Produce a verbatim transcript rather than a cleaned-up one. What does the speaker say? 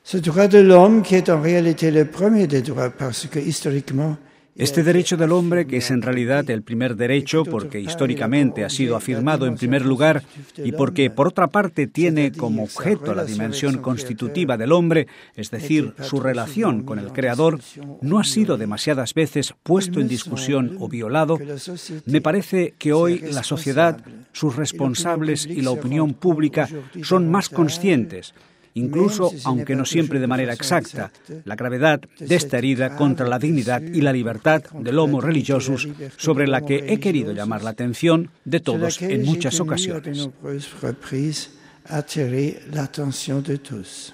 Este derecho del hombre, que es en realidad el primer derecho porque históricamente ha sido afirmado en primer lugar y porque, por otra parte, tiene como objeto la dimensión constitutiva del hombre, es decir, su relación con el Creador, no ha sido demasiadas veces puesto en discusión o violado. Me parece que hoy la sociedad, sus responsables y la opinión pública son más conscientes, incluso, aunque no siempre de manera exacta, la gravedad de esta herida contra la dignidad y la libertad del homo religiosus, sobre la que he querido llamar la atención de todos en muchas ocasiones.